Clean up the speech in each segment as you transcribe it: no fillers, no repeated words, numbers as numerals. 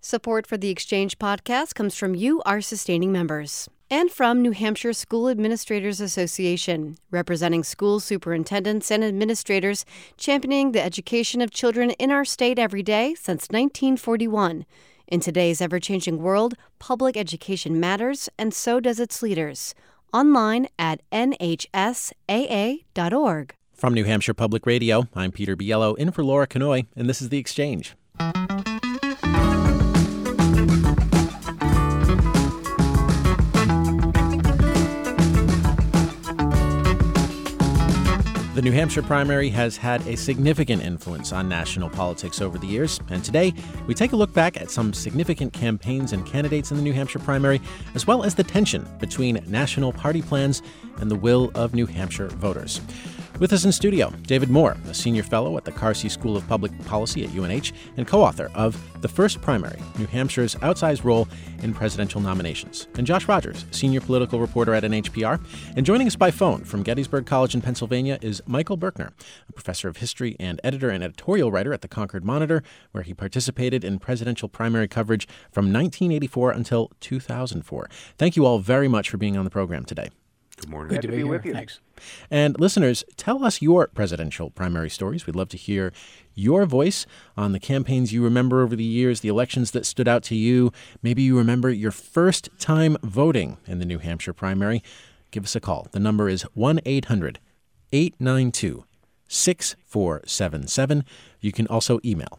Support for the Exchange podcast comes from you, our sustaining members, and from New Hampshire School Administrators Association, representing school superintendents and administrators championing the education of children in our state every day since 1941. In today's ever-changing world, public education matters, and so does its leaders. Online at nhsaa.org. From New Hampshire Public Radio, I'm Peter Biello, in for Laura Kanoy, and this is The Exchange. The New Hampshire primary has had a significant influence on national politics over the years, and today we take a look back at some significant campaigns and candidates in the New Hampshire primary, as well as the tension between national party plans and the will of New Hampshire voters. With us in studio, David Moore, a senior fellow at the Carsey School of Public Policy at UNH and co-author of The First Primary, New Hampshire's Outsized Role in Presidential Nominations, and Josh Rogers, senior political reporter at NHPR. And joining us by phone from Gettysburg College in Pennsylvania is Michael Berkner, a professor of history and editor and editorial writer at the Concord Monitor, where he participated in presidential primary coverage from 1984 until 2004. Thank you all very much for being on the program today. Good morning. Good to be with you. Thanks. And listeners, tell us your presidential primary stories. We'd love to hear your voice on the campaigns you remember over the years, the elections that stood out to you. Maybe you remember your first time voting in the New Hampshire primary. Give us a call. The number is 1-800-892-6477. You can also email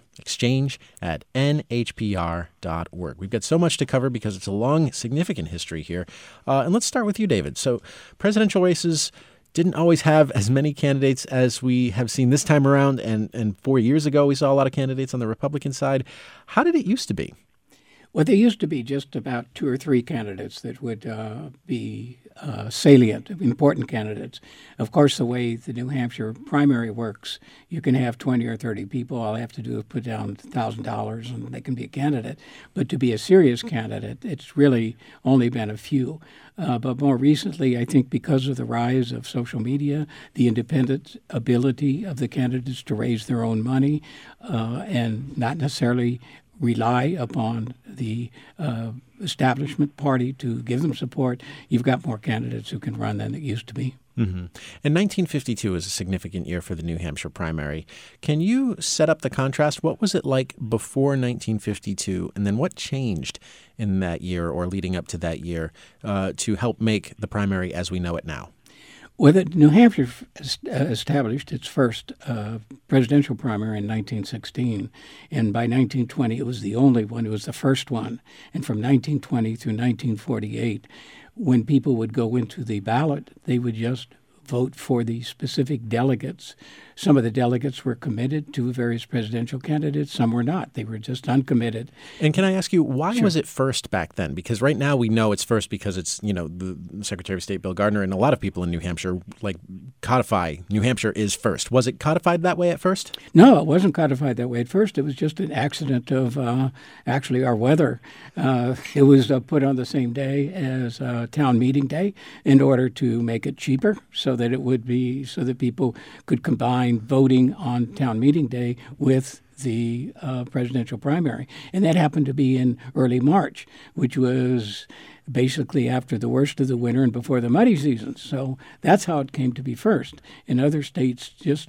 exchange@nhpr.org. We've got so much to cover because it's a long, significant history here. And let's start with you, David. So presidential races didn't always have as many candidates as we have seen this time around. And 4 years ago, we saw a lot of candidates on the Republican side. How did it used to be? Well, there used to be just about 2 or 3 candidates that would be salient, important candidates. Of course, the way the New Hampshire primary works, you can have 20 or 30 people. All they have to do is put down $1,000 and they can be a candidate. But to be a serious candidate, it's really only been a few. But more recently, I think because of the rise of social media, the independent ability of the candidates to raise their own money and not necessarily rely upon the establishment party to give them support, you've got more candidates who can run than it used to be. Mm-hmm. And 1952 is a significant year for the New Hampshire primary. Can you set up the contrast? What was it like before 1952, and then what changed in that year or leading up to that year to help make the primary as we know it now? Well, New Hampshire established its first presidential primary in 1916, and by 1920 it was the only one. It was the first one. And from 1920 through 1948, when people would go into the ballot, they would just vote for the specific delegates. Some of the delegates were committed to various presidential candidates. Some were not. They were just uncommitted. And can I ask you, why Sure. was it first back then? Because right now we know it's first because it's, the Secretary of State Bill Gardner and a lot of people in New Hampshire codify New Hampshire is first. Was it codified that way at first? No, it wasn't codified that way at first. It was just an accident of actually our weather. It was put on the same day as town meeting day in order to make it cheaper so that it would be so that people could combine voting on town meeting day with the presidential primary. And that happened to be in early March, which was basically after the worst of the winter and before the muddy season. So that's how it came to be first. In other states, just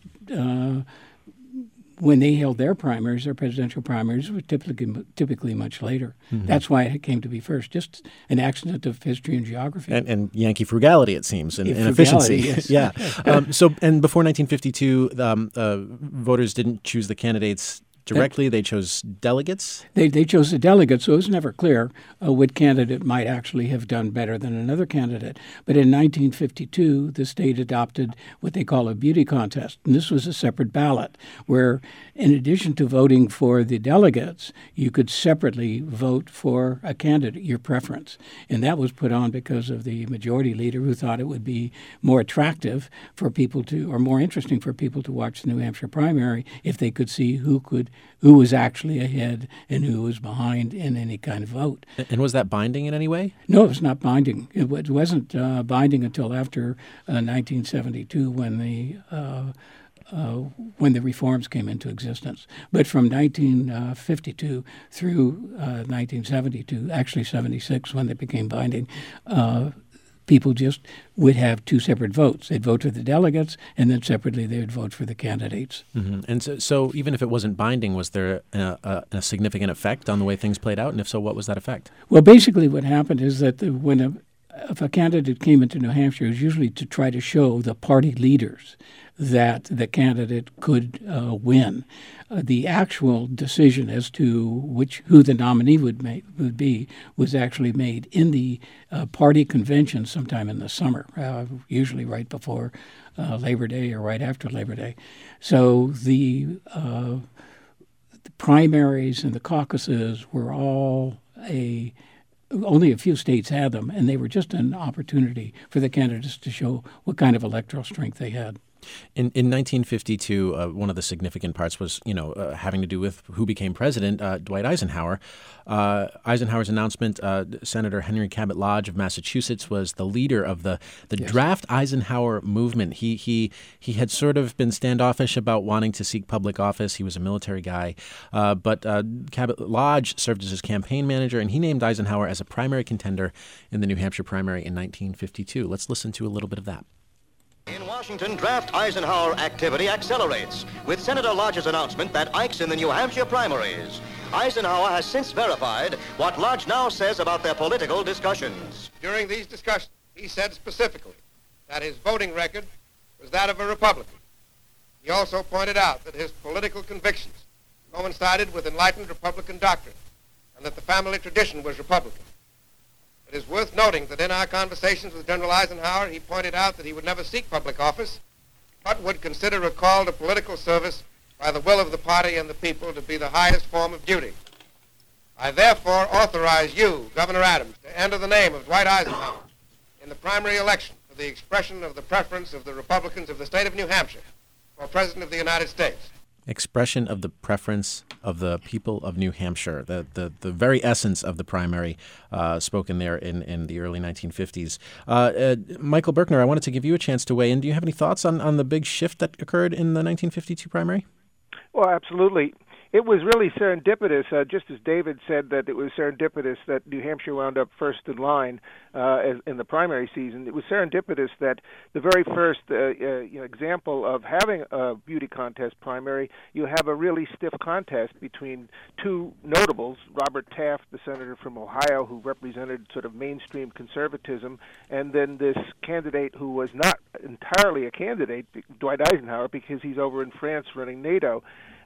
when they held their primaries, their presidential primaries were typically much later. Mm-hmm. That's why it came to be first, just an accident of history and geography. And Yankee frugality, it seems, and efficiency. Yes. Yeah. And before 1952, voters didn't choose the candidates directly. They chose delegates? They chose the delegates, so it was never clear what candidate might actually have done better than another candidate. But in 1952, the state adopted what they call a beauty contest. And this was a separate ballot where, in addition to voting for the delegates, you could separately vote for a candidate, your preference. And that was put on because of the majority leader who thought it would be more attractive for people to, or more interesting for people to watch the New Hampshire primary if they could see who was actually ahead and who was behind in any kind of vote. And was that binding in any way? No, it was not binding. It wasn't binding until after 1972 when the when the reforms came into existence. But from 1952 through 1972, actually 76, when they became binding, people just would have two separate votes. They'd vote for the delegates, and then separately they would vote for the candidates. Mm-hmm. And so even if it wasn't binding, was there a significant effect on the way things played out? And if so, what was that effect? Well, basically what happened is that if a candidate came into New Hampshire, it was usually to try to show the party leaders that the candidate could win. The actual decision as to who the nominee would be was actually made in the party convention sometime in the summer, usually right before Labor Day or right after Labor Day. So the primaries and the caucuses were only a few states had them, and they were just an opportunity for the candidates to show what kind of electoral strength they had. In 1952, one of the significant parts was, having to do with who became president, Dwight Eisenhower. Eisenhower's announcement, Senator Henry Cabot Lodge of Massachusetts was the leader of the yes. draft Eisenhower movement. He had sort of been standoffish about wanting to seek public office. He was a military guy. But Cabot Lodge served as his campaign manager, and he named Eisenhower as a primary contender in the New Hampshire primary in 1952. Let's listen to a little bit of that. In Washington, draft Eisenhower activity accelerates with Senator Lodge's announcement that Ike's in the New Hampshire primaries. Eisenhower has since verified what Lodge now says about their political discussions. During these discussions, he said specifically that his voting record was that of a Republican. He also pointed out that his political convictions coincided with enlightened Republican doctrine and that the family tradition was Republican. It is worth noting that in our conversations with General Eisenhower, he pointed out that he would never seek public office, but would consider a call to political service by the will of the party and the people to be the highest form of duty. I therefore authorize you, Governor Adams, to enter the name of Dwight Eisenhower in the primary election for the expression of the preference of the Republicans of the state of New Hampshire for President of the United States. Expression of the preference of the people of New Hampshire, the very essence of the primary spoken there in the early 1950s. Michael Berkner, I wanted to give you a chance to weigh in. Do you have any thoughts on the big shift that occurred in the 1952 primary? Well, absolutely. It was really serendipitous, just as David said that it was serendipitous that New Hampshire wound up first in line in the primary season. It was serendipitous that the very first example of having a beauty contest primary, you have a really stiff contest between two notables, Robert Taft, the senator from Ohio, who represented sort of mainstream conservatism, and then this candidate who was not entirely a candidate, Dwight Eisenhower, because he's over in France running NATO.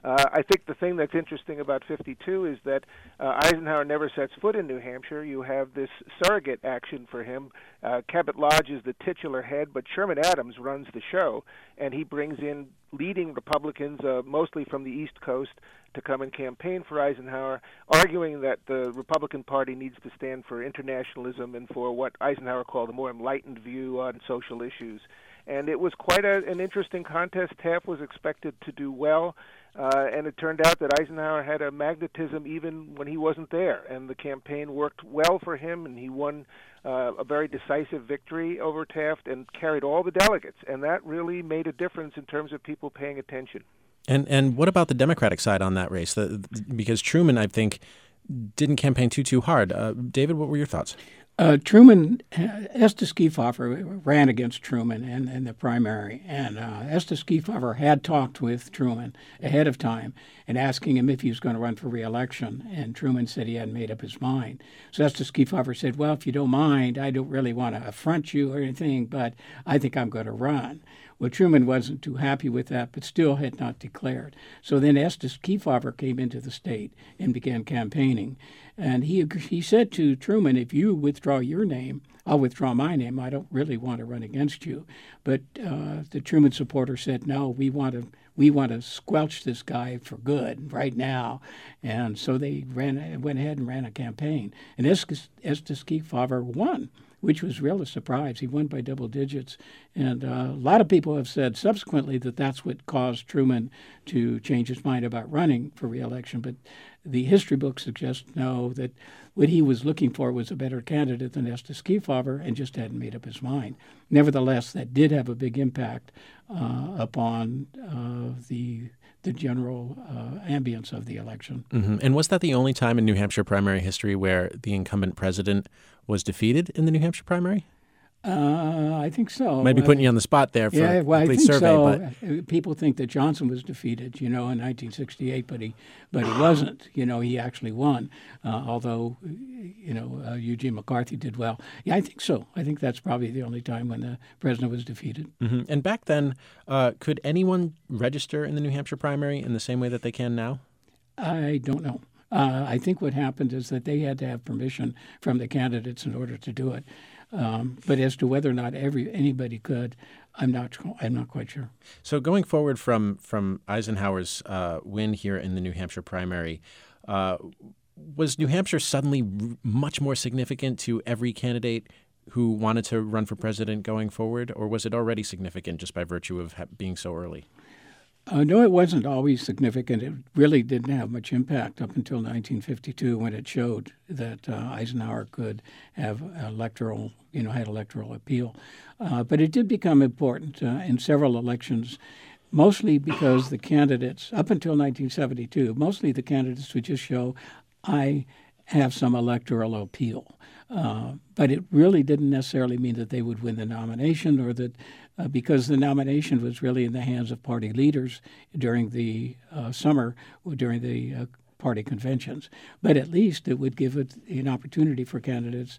I think the thing that's interesting about 52 is that Eisenhower never sets foot in New Hampshire. You have this surrogate action for him. Cabot Lodge is the titular head, but Sherman Adams runs the show, and he brings in leading Republicans, mostly from the East Coast, to come and campaign for Eisenhower, arguing that the Republican Party needs to stand for internationalism and for what Eisenhower called a more enlightened view on social issues. And it was quite an interesting contest. Taft was expected to do well. And it turned out that Eisenhower had a magnetism even when he wasn't there, and the campaign worked well for him, and he won a very decisive victory over Taft and carried all the delegates, and that really made a difference in terms of people paying attention. And what about the Democratic side on that race? Because Truman, I think, didn't campaign too hard. David, what were your thoughts? Truman, Estes Kefauver ran against Truman in the primary, and Estes Kefauver had talked with Truman ahead of time and asking him if he was going to run for re-election, and Truman said he hadn't made up his mind. So Estes Kefauver said, well, if you don't mind, I don't really want to affront you or anything, but I think I'm going to run. Well, Truman wasn't too happy with that, but still had not declared. So then Estes Kefauver came into the state and began campaigning. And he said to Truman, if you withdraw your name, I'll withdraw my name. I don't really want to run against you. But the Truman supporter said, no, we want to squelch this guy for good right now. And so they went ahead and ran a campaign. And Estes Kefauver won which was really a surprise. He won by double digits. And a lot of people have said subsequently that that's what caused Truman to change his mind about running for re-election. But the history books suggest no, that what he was looking for was a better candidate than Estes Kefauver and just hadn't made up his mind. Nevertheless, that did have a big impact upon the general ambience of the election. Mm-hmm. And was that the only time in New Hampshire primary history where the incumbent president was defeated in the New Hampshire primary? I think so. Might be putting you on the spot there for a complete I think survey. so. But people think that Johnson was defeated, in 1968, but he wasn't. He actually won, although, Eugene McCarthy did well. Yeah, I think so. I think that's probably the only time when the president was defeated. Mm-hmm. And back then, could anyone register in the New Hampshire primary in the same way that they can now? I don't know. I think what happened is that they had to have permission from the candidates in order to do it. But as to whether or not anybody could, I'm not quite sure. So going forward from Eisenhower's win here in the New Hampshire primary, was New Hampshire suddenly much more significant to every candidate who wanted to run for president going forward, or was it already significant just by virtue of being so early? No, it wasn't always significant. It really didn't have much impact up until 1952 when it showed that Eisenhower could have electoral appeal. But it did become important in several elections, mostly because the candidates, up until 1972, mostly the candidates would just show, I have some electoral appeal. But it really didn't necessarily mean that they would win the nomination or that because the nomination was really in the hands of party leaders during the summer, during the party conventions. But at least it would give it an opportunity for candidates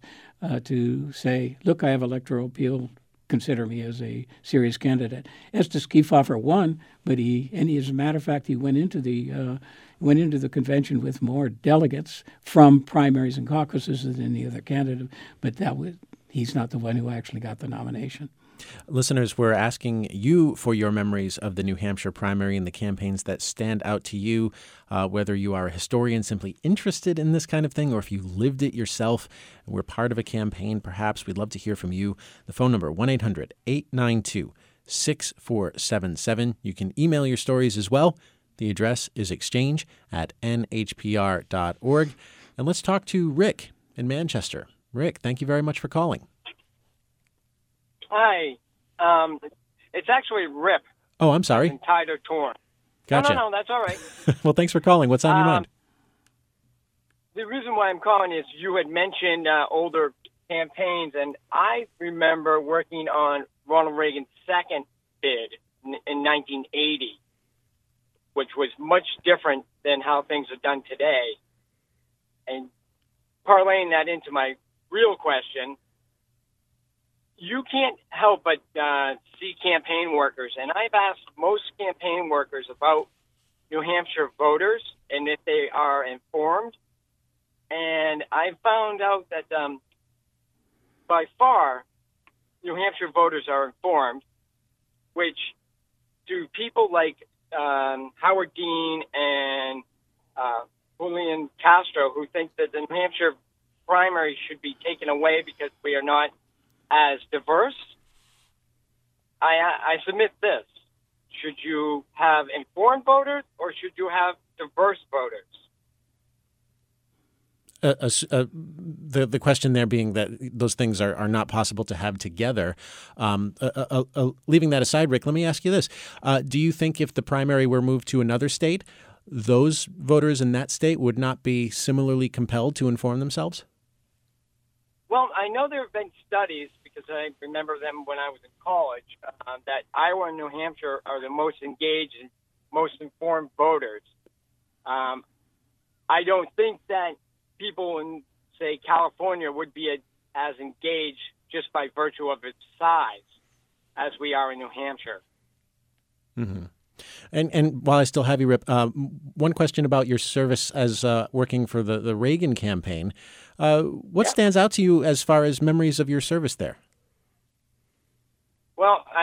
to say, look, I have electoral appeal, consider me as a serious candidate. Estes Kefauver won, but as a matter of fact, he went into the convention with more delegates from primaries and caucuses than any other candidate, but he's not the one who actually got the nomination. Listeners, we're asking you for your memories of the New Hampshire primary and the campaigns that stand out to you, whether you are a historian simply interested in this kind of thing or if you lived it yourself and were part of a campaign, perhaps. We'd love to hear from you. The phone number, 1-800-892-6477. You can email your stories as well. The address is exchange@nhpr.org. And let's talk to Rick in Manchester. Rick, thank you very much for calling. Hi. It's actually Rip. Oh, I'm sorry. Tied or torn. Gotcha. No, that's all right. Well, thanks for calling. What's on your mind? The reason why I'm calling is you had mentioned older campaigns, and I remember working on Ronald Reagan's second bid in 1980, which was much different than how things are done today. And parlaying that into my real question, you can't help but see campaign workers, and I've asked most campaign workers about New Hampshire voters and if they are informed, and I found out that by far New Hampshire voters are informed, which to people like Howard Dean and Julian Castro, who think that the New Hampshire primary should be taken away because we are not as diverse, I submit this. Should you have informed voters or should you have diverse voters? The question there being that those things are not possible to have together. Leaving that aside, Rick, let me ask you this. Do you think if the primary were moved to another state, those voters in that state would not be similarly compelled to inform themselves? Well, I know there have been studies, because I remember them when I was in college, that Iowa and New Hampshire are the most engaged and most informed voters. I don't think that people in, say, California would be as engaged just by virtue of its size as we are in New Hampshire. Mm-hmm. And while I still have you, Rip, one question about your service as working for the Reagan campaign. What stands out to you as far as memories of your service there? Well, I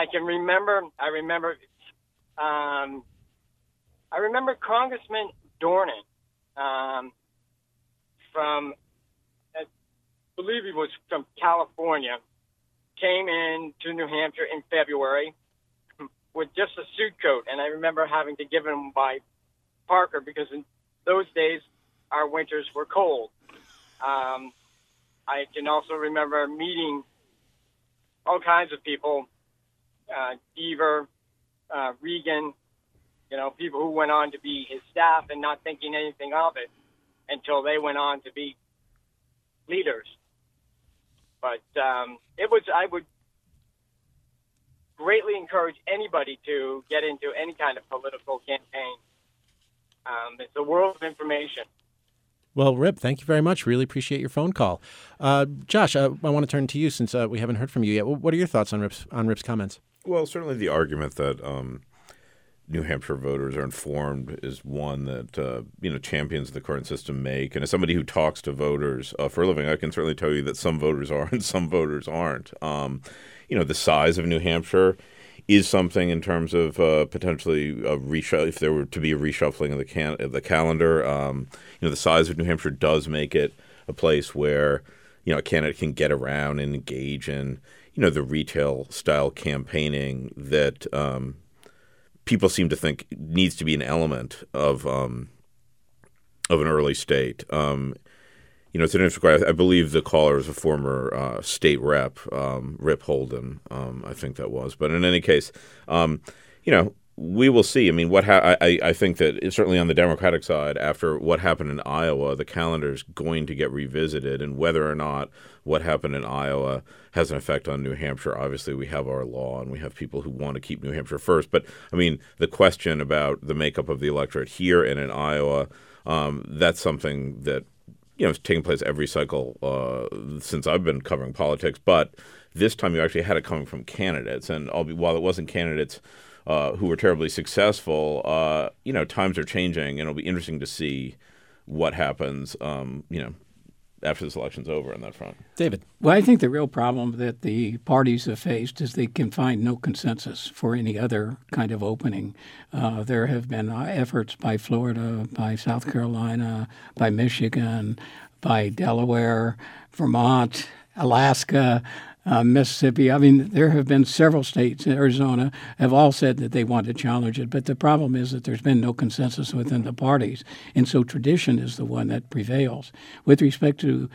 remember Congressman Dornan from believe he was from California, came in to New Hampshire in February with just a suit coat. And I remember having to give him my Parker because in those days our winters were cold. I can also remember meeting all kinds of people, Deaver, Regan, people who went on to be his staff and not thinking anything of it until they went on to be leaders. But I would greatly encourage anybody to get into any kind of political campaign. It's a world of information. Well, Rip, thank you very much. Really appreciate your phone call. Josh, I want to turn to you since we haven't heard from you yet. What are your thoughts on Rip's comments? Well, certainly the argument that New Hampshire voters are informed is one that champions of the current system make. And as somebody who talks to voters for a living, I can certainly tell you that some voters are and some voters aren't. The size of New Hampshire is something in terms of potentially if there were to be a reshuffling of the calendar. The size of New Hampshire does make it a place where a candidate can get around and engage in the retail style campaigning that people seem to think needs to be an element of an early state. It's an interesting question. I believe the caller is a former state rep, Rip Holden, I think that was. But in any case, we will see. I mean, I think that certainly on the Democratic side, after what happened in Iowa, the calendar is going to get revisited, and whether or not what happened in Iowa has an effect on New Hampshire. Obviously, we have our law, and we have people who want to keep New Hampshire first. But, I mean, the question about the makeup of the electorate here and in Iowa, that's something that it's taken place every cycle since I've been covering politics. But this time you actually had it coming from candidates. And while it wasn't candidates who were terribly successful, times are changing, and it'll be interesting to see what happens, after this election's over on that front. David. Well, I think the real problem that the parties have faced is they can find no consensus for any other kind of opening. There have been efforts by Florida, by South Carolina, by Michigan, by Delaware, Vermont, Alaska, Mississippi. I mean, there have been several states, Arizona, have all said that they want to challenge it. But the problem is that there's been no consensus within the parties, and so tradition is the one that prevails. With respect to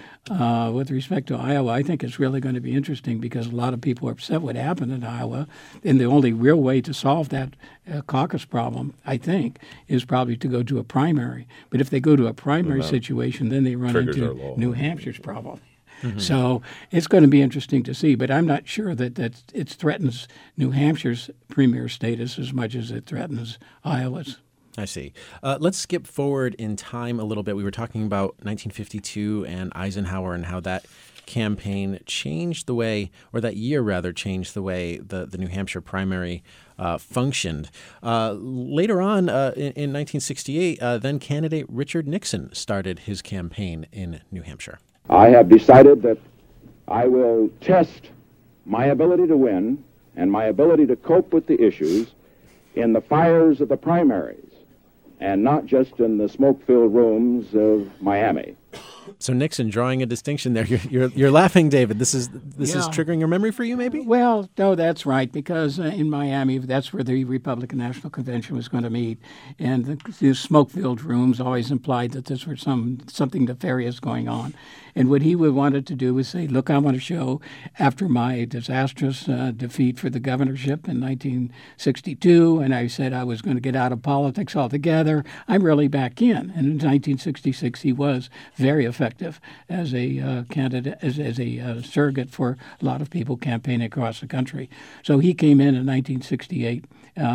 Iowa, I think it's really going to be interesting because a lot of people are upset what happened in Iowa, and the only real way to solve that caucus problem, I think, is probably to go to a primary. But if they go to a primary situation, then they run into New Hampshire's problem. Mm-hmm. So it's going to be interesting to see, but I'm not sure that it threatens New Hampshire's premier status as much as it threatens Iowa's. I see. Let's skip forward in time a little bit. We were talking about 1952 and Eisenhower and how that campaign changed the way, or that year rather, changed the way the New Hampshire primary functioned. Later on, in 1968, then candidate Richard Nixon started his campaign in New Hampshire. I have decided that I will test my ability to win and my ability to cope with the issues in the fires of the primaries and not just in the smoke-filled rooms of Miami. So Nixon drawing a distinction there. You're laughing, David. This is triggering your memory for you, maybe? Well, no, that's right, because in Miami, that's where the Republican National Convention was going to meet, and the smoke-filled rooms always implied that this was something nefarious going on. And what he wanted to do was say, look, I want to show, after my disastrous defeat for the governorship in 1962, and I said I was going to get out of politics altogether, I'm really back in. And in 1966, he was very effective as a candidate, as a surrogate for a lot of people campaigning across the country. So he came in 1968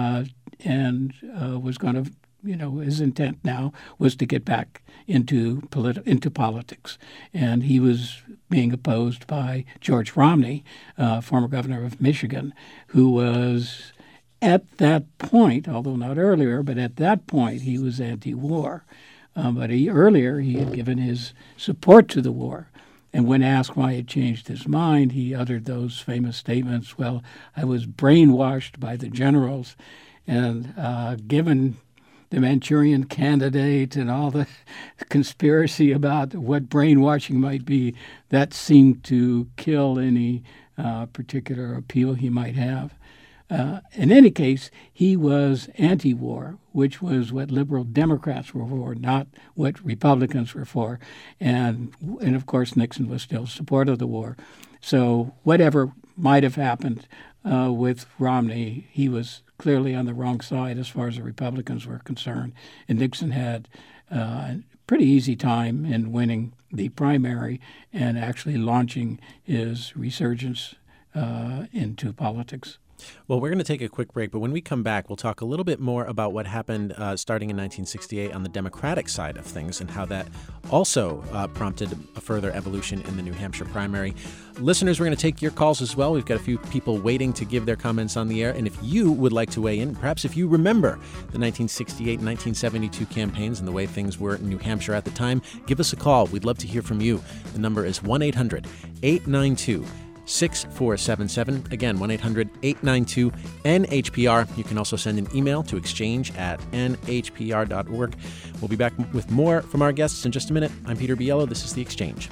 and was going to, his intent now was to get back into politics. And he was being opposed by George Romney, former governor of Michigan, who was at that point, although not earlier, but at that point he was anti-war. But earlier he had given his support to the war. And when asked why he had changed his mind, he uttered those famous statements, well, I was brainwashed by the generals. And given the Manchurian Candidate and all the conspiracy about what brainwashing might be, that seemed to kill any particular appeal he might have. In any case, he was anti-war, which was what liberal Democrats were for, not what Republicans were for. And of course, Nixon was still supportive of the war. So whatever might have happened with Romney, he was clearly on the wrong side as far as the Republicans were concerned. And Nixon had a pretty easy time in winning the primary and actually launching his resurgence into politics. Well, we're going to take a quick break, but when we come back, we'll talk a little bit more about what happened starting in 1968 on the Democratic side of things and how that also prompted a further evolution in the New Hampshire primary. Listeners, we're going to take your calls as well. We've got a few people waiting to give their comments on the air, and if you would like to weigh in, perhaps if you remember the 1968 and 1972 campaigns and the way things were in New Hampshire at the time, give us a call. We'd love to hear from you. The number is 1-800-892-6477. Again, 1-800-892-NHPR. You can also send an email to exchange@nhpr.org. We'll be back with more from our guests in just a minute. I'm Peter Biello. This is The Exchange.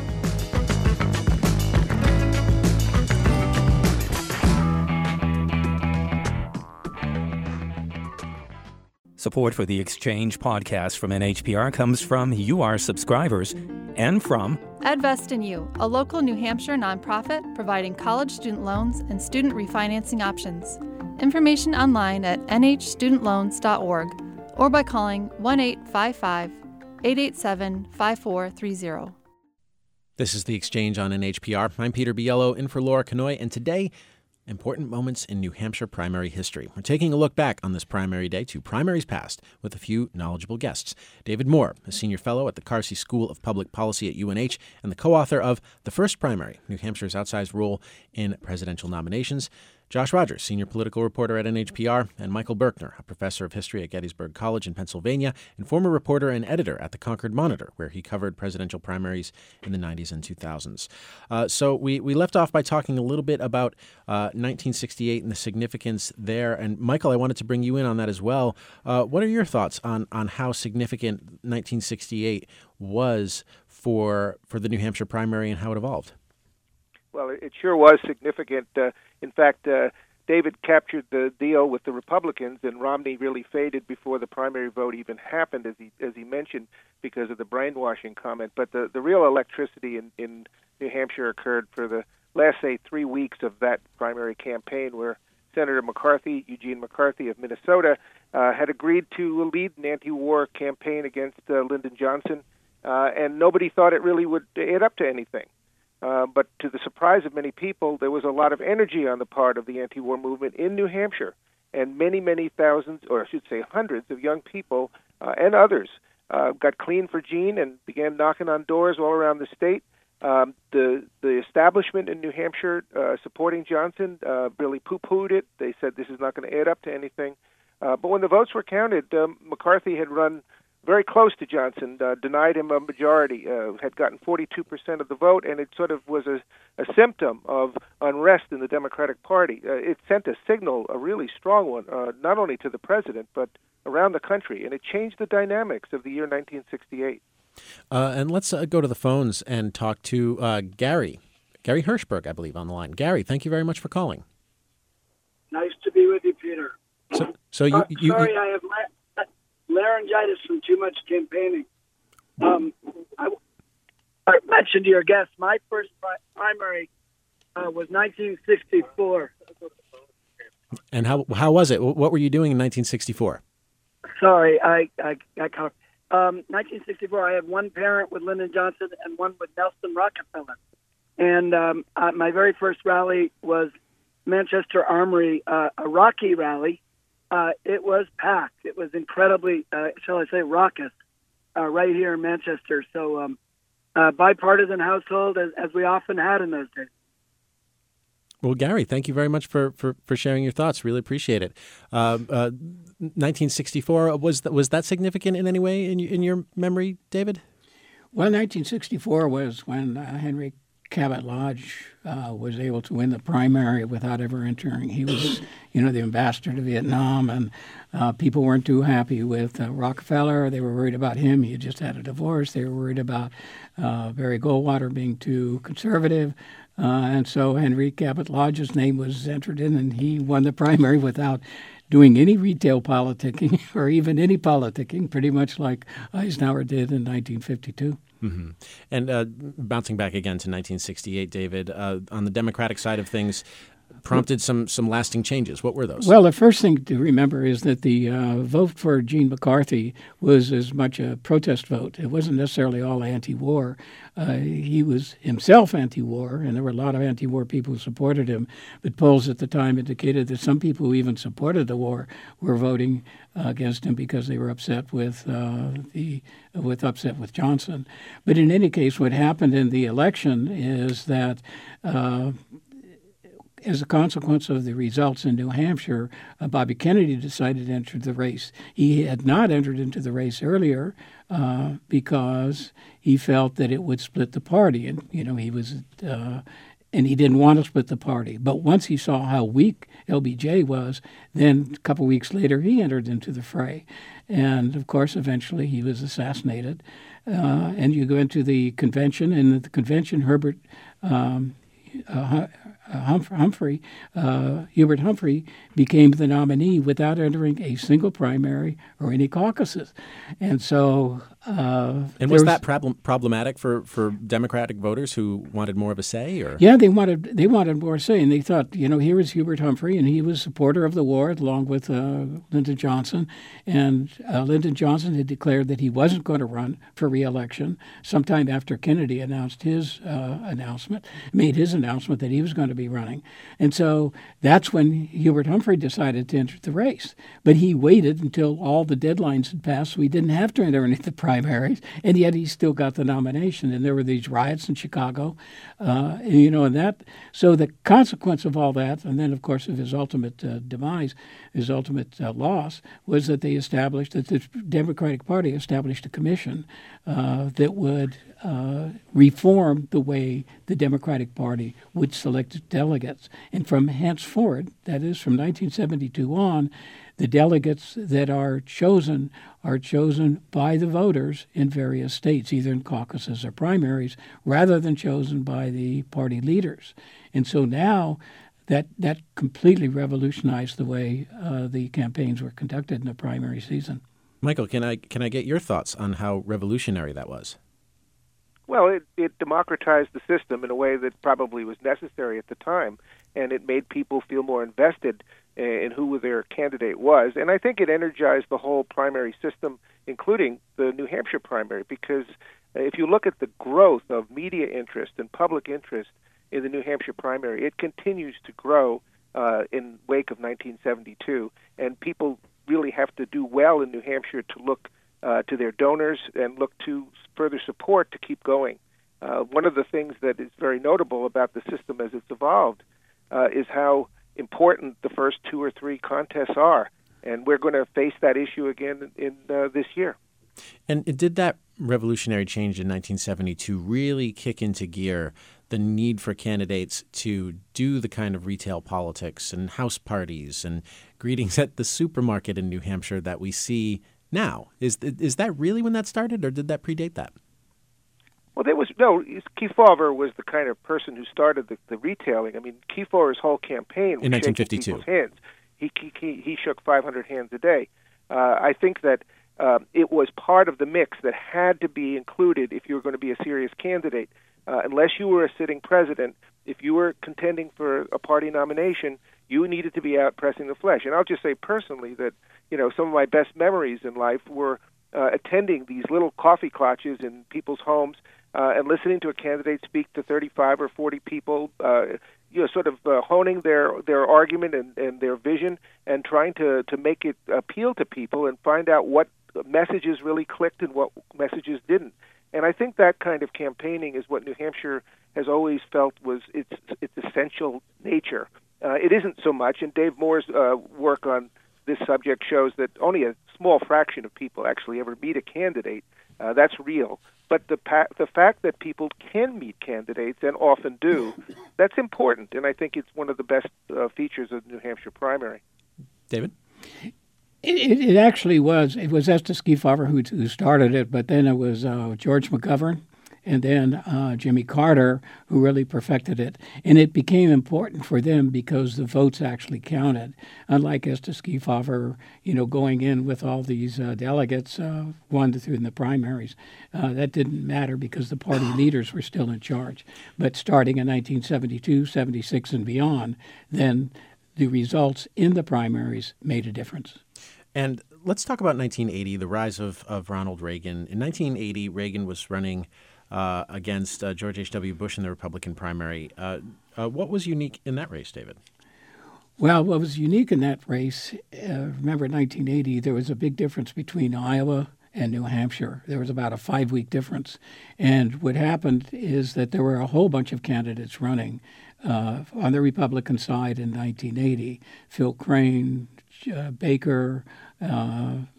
Support for the Exchange podcast from NHPR comes from you, our subscribers, and from EdVest in You, a local New Hampshire nonprofit providing college student loans and student refinancing options. Information online at nhstudentloans.org or by calling 1-855-887-5430. This is The Exchange on NHPR. I'm Peter Biello, in for Laura Conoy, and today, important moments in New Hampshire primary history. We're taking a look back on this primary day to primaries past with a few knowledgeable guests. David Moore, a senior fellow at the Carsey School of Public Policy at UNH and the co-author of The First Primary, New Hampshire's Outsized Role in Presidential Nominations. Josh Rogers, senior political reporter at NHPR, and Michael Berkner, a professor of history at Gettysburg College in Pennsylvania and former reporter and editor at the Concord Monitor, where he covered presidential primaries in the 90s and 2000s. So we left off by talking a little bit about 1968 and the significance there. And Michael, I wanted to bring you in on that as well. What are your thoughts on how significant 1968 was for the New Hampshire primary and how it evolved? Well, it sure was significant. In fact, David captured the deal with the Republicans, and Romney really faded before the primary vote even happened, as he mentioned, because of the brainwashing comment. But the real electricity in New Hampshire occurred for the last, say, 3 weeks of that primary campaign, where Senator McCarthy, Eugene McCarthy of Minnesota, had agreed to lead an anti-war campaign against Lyndon Johnson, and nobody thought it really would add up to anything. But to the surprise of many people, there was a lot of energy on the part of the anti-war movement in New Hampshire, and many, many thousands, or I should say hundreds of young people and others got clean for Gene and began knocking on doors all around the state. The establishment in New Hampshire supporting Johnson really poo-pooed it. They said this is not going to add up to anything. But when the votes were counted, McCarthy had run very close to Johnson, denied him a majority, had gotten 42% of the vote, and it sort of was a symptom of unrest in the Democratic Party. It sent a signal, a really strong one, not only to the president, but around the country, and it changed the dynamics of the year 1968. And let's go to the phones and talk to Gary Hirschberg, I believe, on the line. Gary, thank you very much for calling. Nice to be with you, Peter. Sorry, I have laryngitis from too much campaigning. I mentioned to your guest, my first primary was 1964. And how was it? What were you doing in 1964? Sorry, I got 1964, I had one parent with Lyndon Johnson and one with Nelson Rockefeller. And my very first rally was Manchester Armory, a Rocky rally. It was packed. It was incredibly, shall I say, raucous right here in Manchester. So bipartisan household, as we often had in those days. Well, Gary, thank you very much for sharing your thoughts. Really appreciate it. 1964, was that significant in any way in your memory, David? Well, 1964 was when Henry Cabot Lodge was able to win the primary without ever entering. He was, the ambassador to Vietnam, and people weren't too happy with Rockefeller. They were worried about him. He had just had a divorce. They were worried about Barry Goldwater being too conservative. And so Henry Cabot Lodge's name was entered in, and he won the primary without doing any retail politicking or even any politicking, pretty much like Eisenhower did in 1952. Mm-hmm. And bouncing back again to 1968, David, on the Democratic side of things, prompted some lasting changes. What were those? Well, the first thing to remember is that the vote for Gene McCarthy was as much a protest vote. It wasn't necessarily all anti-war. He was himself anti-war, and there were a lot of anti-war people who supported him. But polls at the time indicated that some people who even supported the war were voting against him because they were upset with Johnson. But in any case, what happened in the election is that as a consequence of the results in New Hampshire, Bobby Kennedy decided to enter the race. He had not entered into the race earlier because he felt that it would split the party, and he was, and he didn't want to split the party. But once he saw how weak LBJ was, then a couple weeks later he entered into the fray, and of course eventually he was assassinated. And you go into the convention, and at the convention, Hubert Humphrey became the nominee without entering a single primary or any caucuses. And so... and was that problematic for Democratic voters who wanted more of a say? Or? Yeah, they wanted more say, and they thought, here is Hubert Humphrey, and he was a supporter of the war along with Lyndon Johnson. And Lyndon Johnson had declared that he wasn't going to run for re-election sometime after Kennedy announced his made his announcement that he was going to be running. And so that's when Hubert Humphrey decided to enter the race. But he waited until all the deadlines had passed, so he didn't have to enter any of the primaries, and yet he still got the nomination. And there were these riots in Chicago, and that. So the consequence of all that, and then of course of his ultimate demise, his ultimate loss, was that the Democratic Party established a commission that would reform the way the Democratic Party would select delegates. And from henceforward, that is from 1972 on, the delegates that are chosen by the voters in various states, either in caucuses or primaries, rather than chosen by the party leaders. And so now that completely revolutionized the way the campaigns were conducted in the primary season. Michael, can I get your thoughts on how revolutionary that was? Well, it democratized the system in a way that probably was necessary at the time, and it made people feel more invested in who their candidate was. And I think it energized the whole primary system, including the New Hampshire primary, because if you look at the growth of media interest and public interest in the New Hampshire primary, it continues to grow in wake of 1972, and people really have to do well in New Hampshire to look to their donors and look to further support to keep going. One of the things that is very notable about the system as it's evolved is how important the first 2 or 3 contests are, and we're going to face that issue again in this year. And did that revolutionary change in 1972 really kick into gear the need for candidates to do the kind of retail politics and house parties and greetings at the supermarket in New Hampshire that we see now? Is that really when that started, or did that predate that? Well, Kefauver was the kind of person who started the retailing. I mean, Kefauver's whole campaign was in 1952. Shaking people's hands. He shook 500 hands a day. I think that it was part of the mix that had to be included if you were going to be a serious candidate. Unless you were a sitting president, if you were contending for a party nomination, you needed to be out pressing the flesh. And I'll just say personally that some of my best memories in life were attending these little coffee clutches in people's homes and listening to a candidate speak to 35 or 40 people, sort of honing their argument and their vision and trying to make it appeal to people and find out what messages really clicked and what messages didn't. And I think that kind of campaigning is what New Hampshire has always felt was its essential nature. It isn't so much, and Dave Moore's work on this subject shows that only a small fraction of people actually ever meet a candidate. That's real. But the fact that people can meet candidates and often do, that's important, and I think it's one of the best features of the New Hampshire primary. David? It actually was. It was Estes Kefauver who started it, but then it was George McGovern and then Jimmy Carter who really perfected it. And it became important for them because the votes actually counted. Unlike Estes Kefauver, going in with all these delegates, won through the primaries, that didn't matter because the party leaders were still in charge. But starting in 1972, 76, and beyond, then the results in the primaries made a difference. And let's talk about 1980, the rise of Ronald Reagan. In 1980, Reagan was running against George H.W. Bush in the Republican primary. What was unique in that race, David? Well, what was unique in that race, remember in 1980, there was a big difference between Iowa and New Hampshire. There was about a 5-week difference. And what happened is that there were a whole bunch of candidates running on the Republican side in 1980. Phil Crane, Baker, and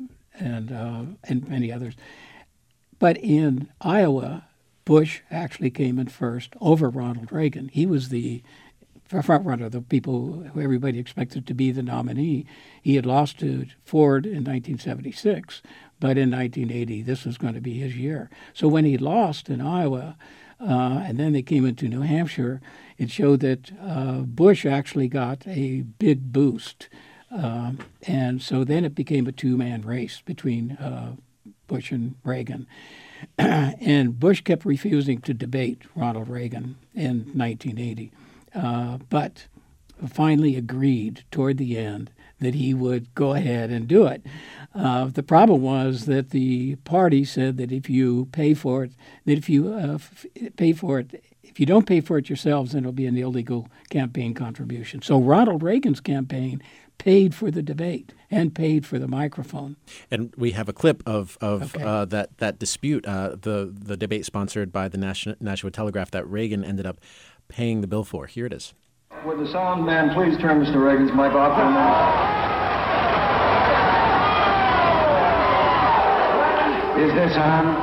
many others. But in Iowa, Bush actually came in first over Ronald Reagan. He was the front runner, the people who everybody expected to be the nominee. He had lost to Ford in 1976, but in 1980, this was going to be his year. So when he lost in Iowa, and then they came into New Hampshire, it showed that Bush actually got a big boost. And so then it became a two-man race between Bush and Reagan. And Bush kept refusing to debate Ronald Reagan in 1980, but finally agreed toward the end that he would go ahead and do it. The problem was that the party said that if you pay for it, if you don't pay for it yourselves, then it'll be an illegal campaign contribution. So Ronald Reagan's campaign paid for the debate and paid for the microphone. And we have a clip of Okay. that dispute, the debate sponsored by the Nashua Telegraph that Reagan ended up paying the bill for. Here it is. Would the sound man please turn Mr. Reagan's mic off for a minute? Is this on?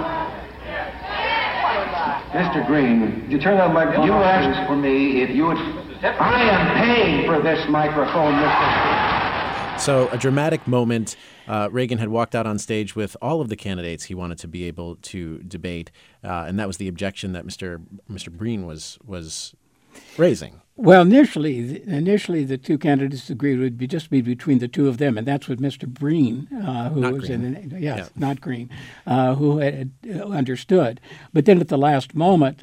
Mr. Green, you turn that microphone off. You asked for me if you would... I am paying for this microphone, Mr. Green. So a dramatic moment. Reagan had walked out on stage with all of the candidates he wanted to be able to debate, and that was the objection that Mr. Breen was raising. Well, initially, the two candidates agreed it would just be between the two of them, and that's what Mr. Breen, not Green, who had understood. But then at the last moment,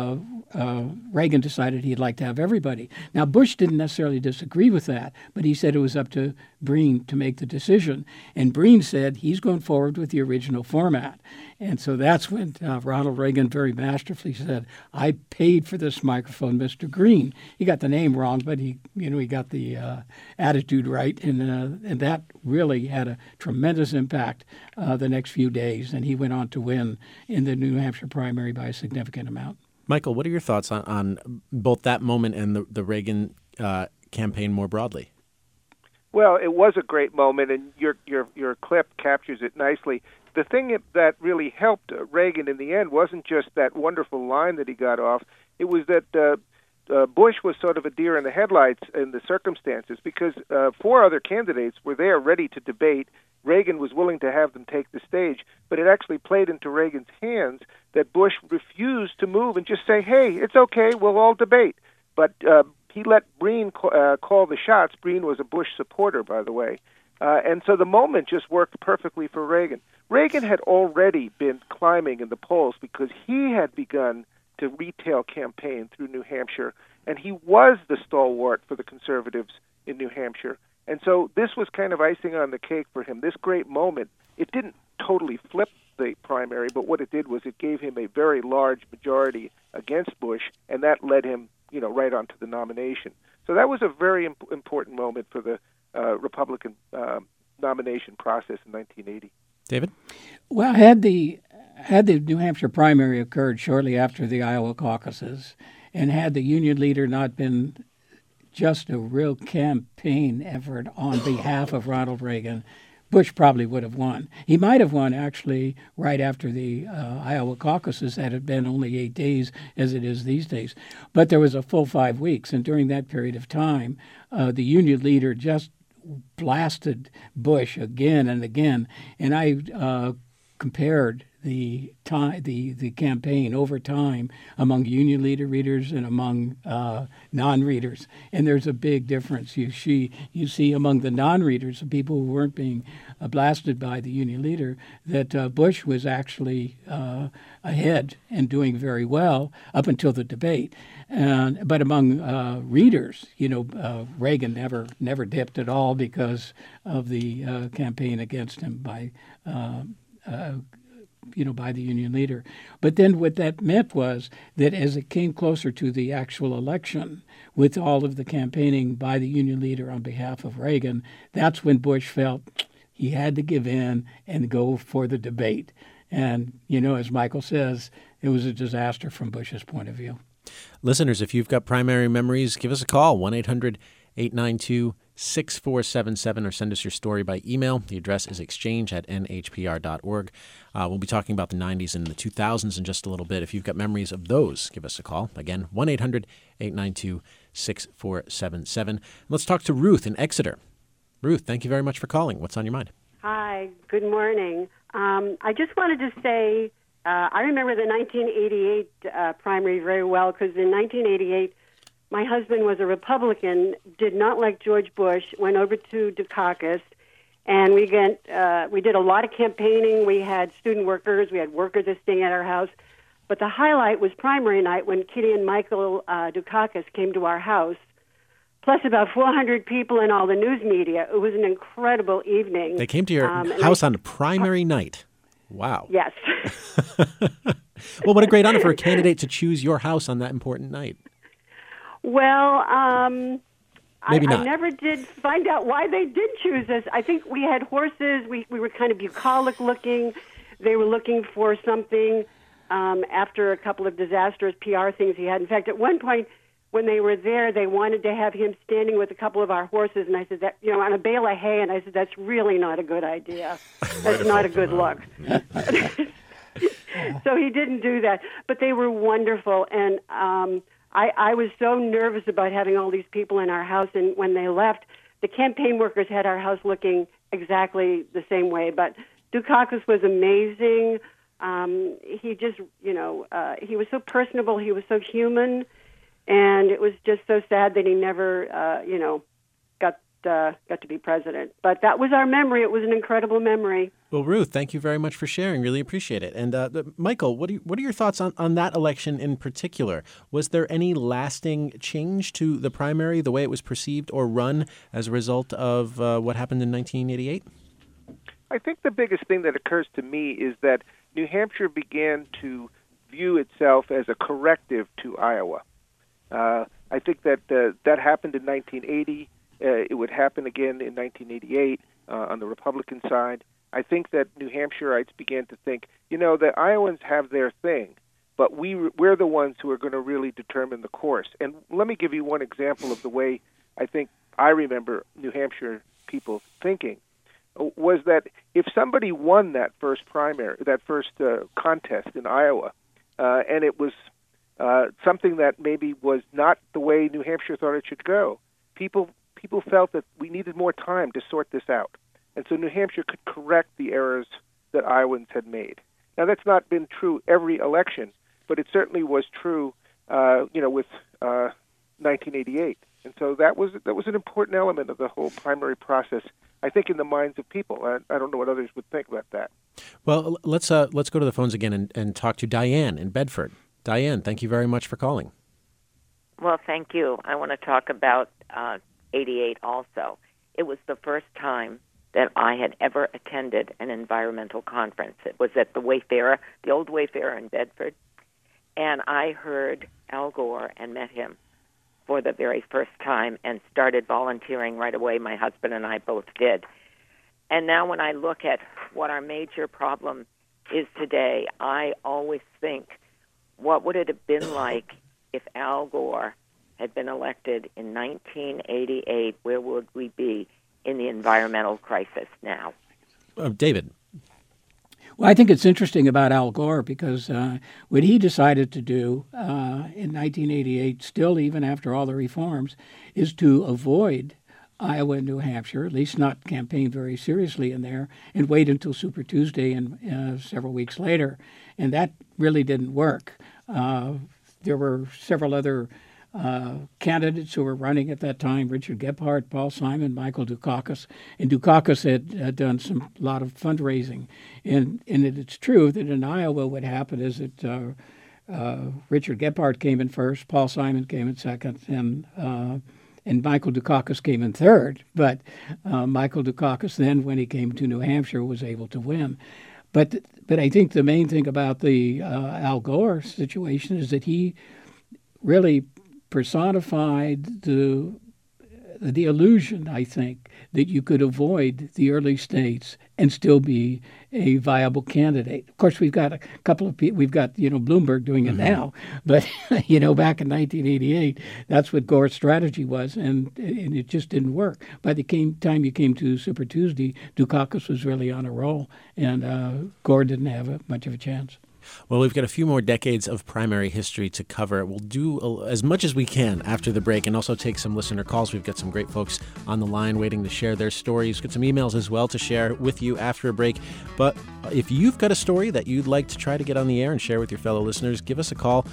Reagan decided he'd like to have everybody. Now, Bush didn't necessarily disagree with that, but he said it was up to Breen to make the decision. And Breen said he's going forward with the original format. And so that's when Ronald Reagan very masterfully said, I paid for this microphone, Mr. Green. He got the name wrong, but he got the attitude right. And that really had a tremendous impact the next few days. And he went on to win in the New Hampshire primary by a significant amount. Michael, what are your thoughts on both that moment and the Reagan campaign more broadly? Well, it was a great moment, and your clip captures it nicely. The thing that really helped Reagan in the end wasn't just that wonderful line that he got off. It was that Bush was sort of a deer in the headlights in the circumstances because 4 other candidates were there ready to debate. Reagan was willing to have them take the stage, but it actually played into Reagan's hands that Bush refused to move and just say, hey, it's okay, we'll all debate. But he let Breen call the shots. Breen was a Bush supporter, by the way. And so the moment just worked perfectly for Reagan. Reagan had already been climbing in the polls because he had begun to retail campaign through New Hampshire, and he was the stalwart for the conservatives in New Hampshire. And so this was kind of icing on the cake for him. This great moment, it didn't totally flip the primary, but what it did was it gave him a very large majority against Bush, and that led him, right onto the nomination. So that was a very important moment for the Republican nomination process in 1980. David? Well, had the New Hampshire primary occurred shortly after the Iowa caucuses, and had the Union leader not been just a real campaign effort on behalf of Ronald Reagan, Bush probably would have won. He might have won, actually, right after the Iowa caucuses, had it been only 8 days as it is these days. But there was a full 5 weeks, and during that period of time, the Union leader just blasted Bush again and again. And I compared the campaign over time among Union leader readers and among non-readers, and there's a big difference. You see among the non-readers, the people who weren't being blasted by the Union leader, that Bush was actually ahead and doing very well up until the debate. But among readers, Reagan never dipped at all because of the campaign against him by the Union leader. But then what that meant was that as it came closer to the actual election, with all of the campaigning by the Union leader on behalf of Reagan, that's when Bush felt he had to give in and go for the debate. And, as Michael says, it was a disaster from Bush's point of view. Listeners, if you've got primary memories, give us a call, 1-800-892-6477, or send us your story by email. The address is exchange@nhpr.org. We'll be talking about the 90s and the 2000s in just a little bit. If you've got memories of those, give us a call. Again, 1-800-892-6477. Let's talk to Ruth in Exeter. Ruth, thank you very much for calling. What's on your mind? Hi, good morning. I just wanted to say I remember the 1988 primary very well, because in 1988, my husband was a Republican, did not like George Bush, went over to Dukakis, and we did a lot of campaigning. We had student workers, we had workers staying at our house. But the highlight was primary night when Kitty and Michael Dukakis came to our house, plus about 400 people and all the news media. It was an incredible evening. They came to your house on primary night. Wow. Yes. Well, what a great honor for a candidate to choose your house on that important night. Well, Maybe not. I never did find out why they did choose us. I think we had horses. We were kind of bucolic looking. They were looking for something after a couple of disastrous PR things he had. In fact, at one point when they were there, they wanted to have him standing with a couple of our horses. And I said, that, on a bale of hay. And I said, that's really not a good idea. That's not a good look. So he didn't do that. But they were wonderful. And I was so nervous about having all these people in our house, and when they left, the campaign workers had our house looking exactly the same way. But Dukakis was amazing. He just, he was so personable. He was so human, and it was just so sad that he never, got to be president. But that was our memory. It was an incredible memory. Well, Ruth, thank you very much for sharing. Really appreciate it. And Michael, what are your thoughts on that election in particular? Was there any lasting change to the primary, the way it was perceived or run as a result of what happened in 1988? I think the biggest thing that occurs to me is that New Hampshire began to view itself as a corrective to Iowa. I think that that happened in 1980. It would happen again in 1988 on the Republican side. I think that New Hampshireites began to think, the Iowans have their thing, but we're the ones who are going to really determine the course. And let me give you one example of the way I think I remember New Hampshire people thinking, was that if somebody won that first contest in Iowa, and it was something that maybe was not the way New Hampshire thought it should go, people felt that we needed more time to sort this out. And so New Hampshire could correct the errors that Iowans had made. Now, that's not been true every election, but it certainly was true, with 1988. And so that was an important element of the whole primary process, I think, in the minds of people. I don't know what others would think about that. Well, let's go to the phones again and talk to Diane in Bedford. Diane, thank you very much for calling. Well, thank you. I want to talk about 88 also. It was the first time that I had ever attended an environmental conference. It was at the Wayfarer, the old Wayfarer in Bedford, and I heard Al Gore and met him for the very first time and started volunteering right away. My husband and I both did. And now when I look at what our major problem is today, I always think, what would it have been like if Al Gore had been elected in 1988? Where would we be in the environmental crisis now? David. Well, I think it's interesting about Al Gore because what he decided to do in 1988, still even after all the reforms, is to avoid Iowa and New Hampshire, at least not campaign very seriously in there, and wait until Super Tuesday and several weeks later. And that really didn't work. There were several other candidates who were running at that time: Richard Gephardt, Paul Simon, Michael Dukakis. And Dukakis had done a lot of fundraising. And it's true that in Iowa what happened is that Richard Gephardt came in first, Paul Simon came in second, and Michael Dukakis came in third. But Michael Dukakis then, when he came to New Hampshire, was able to win. But I think the main thing about the Al Gore situation is that he really personified the illusion, I think, that you could avoid the early states and still be a viable candidate. Of course, we've got a couple of people. We've got Bloomberg doing it now, but back in 1988, that's what Gore's strategy was, and it just didn't work. By the time you came to Super Tuesday, Dukakis was really on a roll, and Gore didn't have much of a chance. Well, we've got a few more decades of primary history to cover. We'll do as much as we can after the break and also take some listener calls. We've got some great folks on the line waiting to share their stories. Got some emails as well to share with you after a break. But if you've got a story that you'd like to try to get on the air and share with your fellow listeners, give us a call,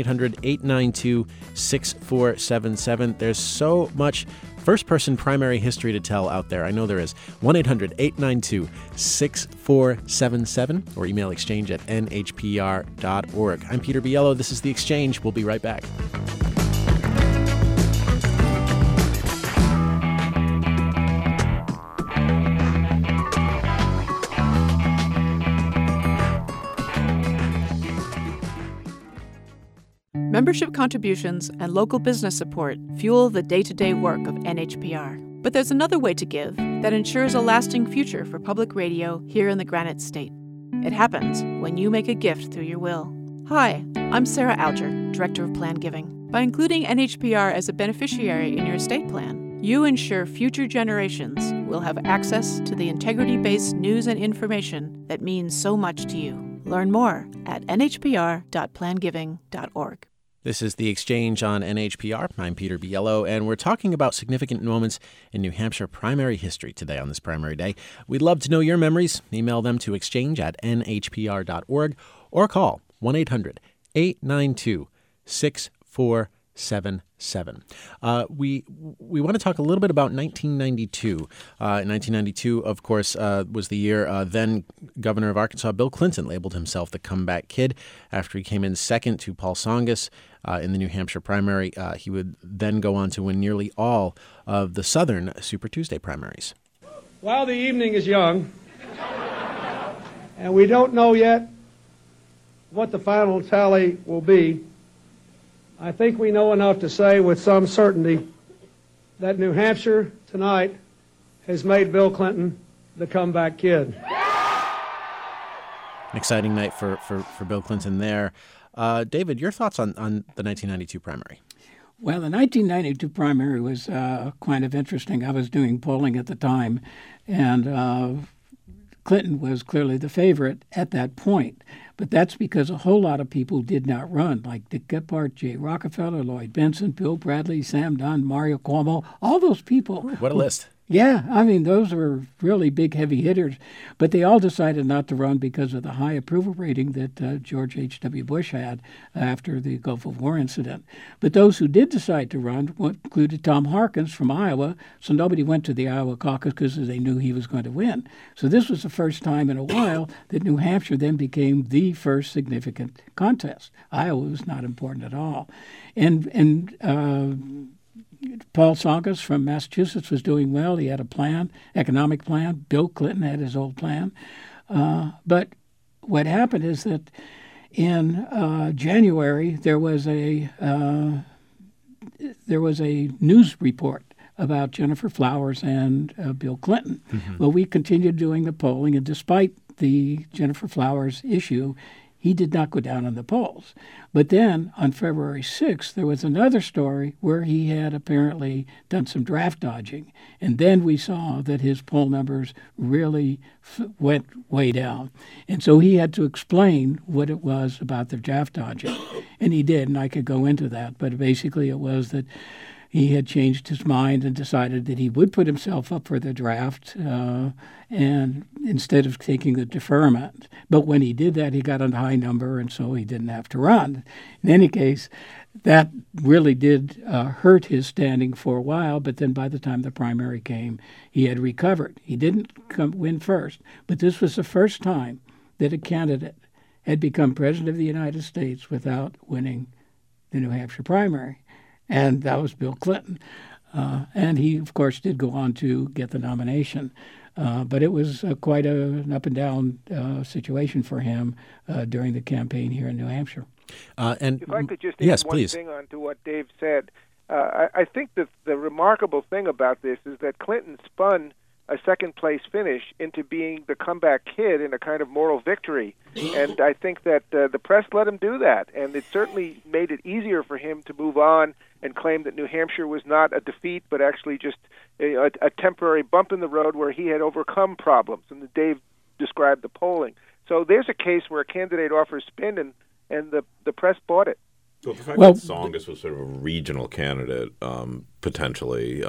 1-800-892-6477. There's so much first-person primary history to tell out there. I know there is. 1-800-892-6477 or email exchange@nhpr.org. I'm Peter Biello. This is The Exchange. We'll be right back. Membership contributions and local business support fuel the day-to-day work of NHPR. But there's another way to give that ensures a lasting future for public radio here in the Granite State. It happens when you make a gift through your will. Hi, I'm Sarah Alger, Director of Plan Giving. By including NHPR as a beneficiary in your estate plan, you ensure future generations will have access to the integrity-based news and information that means so much to you. Learn more at nhpr.plangiving.org. This is The Exchange on NHPR. I'm Peter Biello, and we're talking about significant moments in New Hampshire primary history today on this primary day. We'd love to know your memories. Email them to exchange@nhpr.org or call 1-800-892-6477. We want to talk a little bit about 1992. 1992, of course, was the year then Governor of Arkansas Bill Clinton labeled himself the comeback kid after he came in second to Paul Tsongas in the New Hampshire primary. He would then go on to win nearly all of the Southern Super Tuesday primaries. While the evening is young, and we don't know yet what the final tally will be, I think we know enough to say with some certainty that New Hampshire tonight has made Bill Clinton the comeback kid. An exciting night for Bill Clinton there. David, your thoughts on the 1992 primary? Well, the 1992 primary was kind of interesting. I was doing polling at the time, and Clinton was clearly the favorite at that point. But that's because a whole lot of people did not run, like Dick Gephardt, Jay Rockefeller, Lloyd Benson, Bill Bradley, Sam Dunn, Mario Cuomo, all those people. What a list. Yeah, I mean, those were really big, heavy hitters. But they all decided not to run because of the high approval rating that George H.W. Bush had after the Gulf of War incident. But those who did decide to run included Tom Harkins from Iowa, so nobody went to the Iowa caucus because they knew he was going to win. So this was the first time in a while that New Hampshire then became the first significant contest. Iowa was not important at all. And Paul Tsongas from Massachusetts was doing well. He had a plan, economic plan. Bill Clinton had his old plan. But what happened is that in January there was a news report about Gennifer Flowers and Bill Clinton. Mm-hmm. Well, we continued doing the polling, and despite the Gennifer Flowers issue, he did not go down in the polls. But then on February 6th, there was another story where he had apparently done some draft dodging. And then we saw that his poll numbers really went way down. And so he had to explain what it was about the draft dodging. And he did, and I could go into that. But basically it was that he had changed his mind and decided that he would put himself up for the draft and instead of taking the deferment. But when he did that, he got a high number, and so he didn't have to run. In any case, that really did hurt his standing for a while, but then by the time the primary came, he had recovered. He didn't win first, but this was the first time that a candidate had become president of the United States without winning the New Hampshire primary. And that was Bill Clinton. And he, of course, did go on to get the nomination. But it was quite an up-and-down situation for him during the campaign here in New Hampshire. And if I could just yes, add one please. thing on to what Dave said, I think that the remarkable thing about this is that Clinton spun a second-place finish into being the comeback kid in a kind of moral victory. And I think that the press let him do that, and it certainly made it easier for him to move on and claim that New Hampshire was not a defeat, but actually just a temporary bump in the road where he had overcome problems. And Dave described the polling. So there's a case where a candidate offers spin, and the press bought it. Well, the fact that Tsongas was sort of a regional candidate, potentially,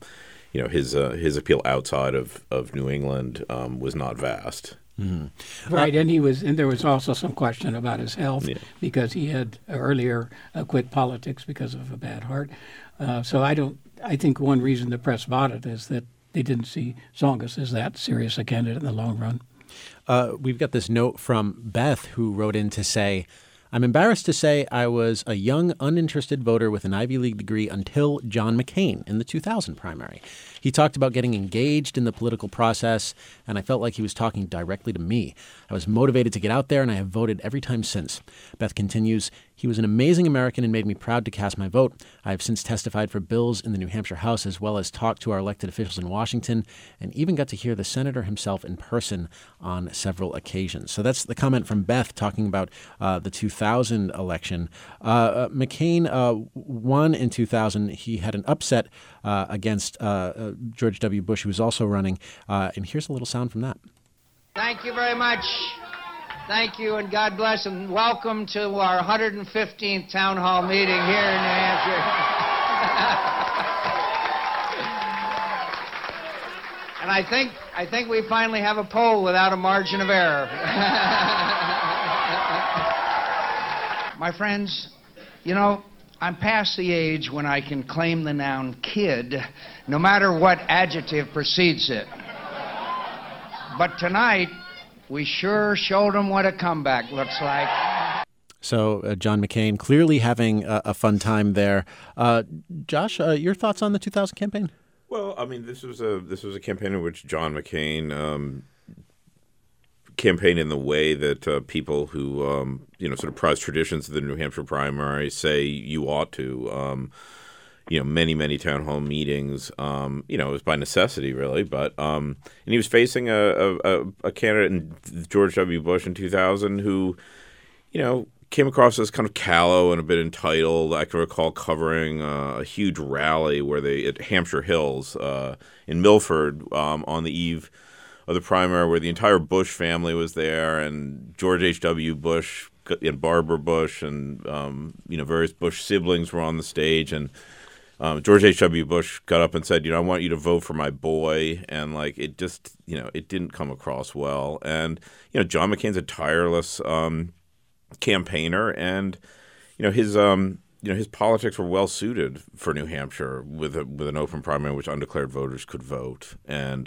his appeal outside of New England was not vast. Mm-hmm. Right, and there was also some question about his health because he had earlier quit politics because of a bad heart. So I think one reason the press bought it is that they didn't see Tsongas as that serious a candidate in the long run. We've got this note from Beth who wrote in to say, I'm embarrassed to say I was a young, uninterested voter with an Ivy League degree until John McCain in the 2000 primary. He talked about getting engaged in the political process, and I felt like he was talking directly to me. I was motivated to get out there, and I have voted every time since. Beth continues, he was an amazing American and made me proud to cast my vote. I have since testified for bills in the New Hampshire House as well as talked to our elected officials in Washington and even got to hear the senator himself in person on several occasions. So that's the comment from Beth talking about the 2000 election. McCain won in 2000. He had an upset against George W. Bush, who was also running. And here's a little sound from that. Thank you very much. Thank you, and God bless, and welcome to our 115th town hall meeting here in New Hampshire. And I think we finally have a poll without a margin of error. My friends, I'm past the age when I can claim the noun kid, no matter what adjective precedes it. But tonight, we sure showed them what a comeback looks like. So John McCain clearly having a fun time there. Josh, your thoughts on the 2000 campaign? Well, I mean, this was a campaign in which John McCain campaigned in the way that people who sort of prize traditions of the New Hampshire primary say you ought to. Many town hall meetings. It was by necessity, really. But and he was facing a candidate in George W. Bush in 2000 who, came across as kind of callow and a bit entitled. I can recall covering a huge rally at Hampshire Hills in Milford on the eve of the primary, where the entire Bush family was there, and George H.W. Bush and Barbara Bush and various Bush siblings were on the stage, and George H.W. Bush got up and said, I want you to vote for my boy. And it just, it didn't come across well. And, John McCain's a tireless campaigner, and, his politics were well suited for New Hampshire with an open primary in which undeclared voters could vote. And,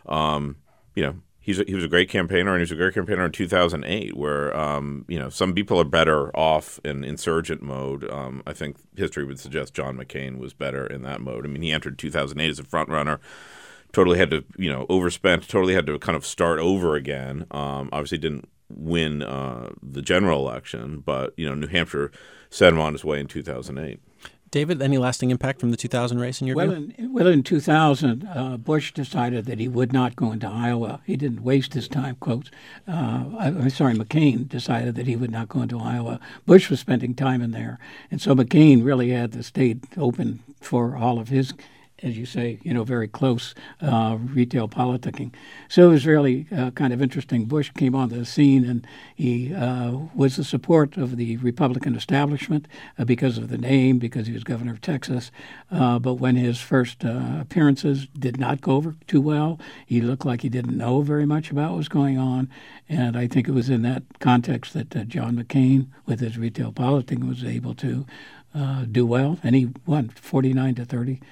he was a great campaigner, and he was a great campaigner in 2008, where some people are better off in insurgent mode. I think history would suggest John McCain was better in that mode. I mean, he entered 2008 as a front runner, totally had to overspent, totally had to kind of start over again. Obviously, didn't win the general election, but New Hampshire set him on his way in 2008. David, any lasting impact from the 2000 race in your view? In 2000, Bush decided that he would not go into Iowa. He didn't waste his time, quotes. McCain decided that he would not go into Iowa. Bush was spending time in there. And so McCain really had the state open for all of his, as you say, very close retail politicking. So it was really kind of interesting. Bush came onto the scene, and he was the support of the Republican establishment because of the name, because he was governor of Texas. But when his first appearances did not go over too well, he looked like he didn't know very much about what was going on. And I think it was in that context that John McCain, with his retail politicking, was able to do well. And he won 49 to 30%.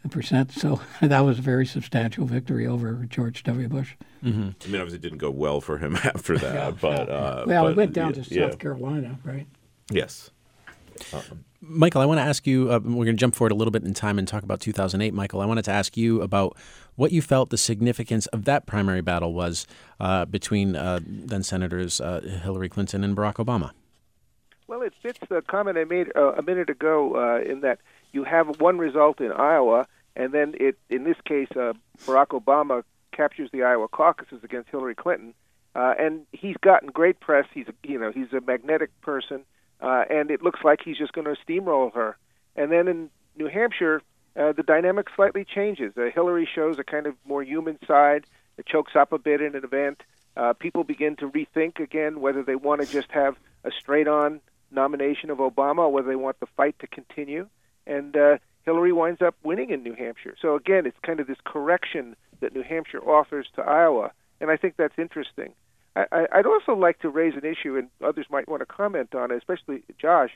So that was a very substantial victory over George W. Bush. Mm-hmm. I mean, obviously it didn't go well for him after that. It went down to South Carolina, right? Yes. Michael, I want to ask you, we're going to jump forward a little bit in time and talk about 2008. Michael, I wanted to ask you about what you felt the significance of that primary battle was between then Senators Hillary Clinton and Barack Obama. Well, it fits the comment I made a minute ago in that you have one result in Iowa, and then in this case, Barack Obama captures the Iowa caucuses against Hillary Clinton, and he's gotten great press. He's a magnetic person, and it looks like he's just going to steamroll her. And then in New Hampshire, the dynamic slightly changes. Hillary shows a kind of more human side. It chokes up a bit in an event. People begin to rethink again whether they want to just have a straight-on nomination of Obama or whether they want the fight to continue. And Hillary winds up winning in New Hampshire. So again, it's kind of this correction that New Hampshire offers to Iowa, and I think that's interesting. I'd also like to raise an issue, and others might want to comment on it, especially Josh,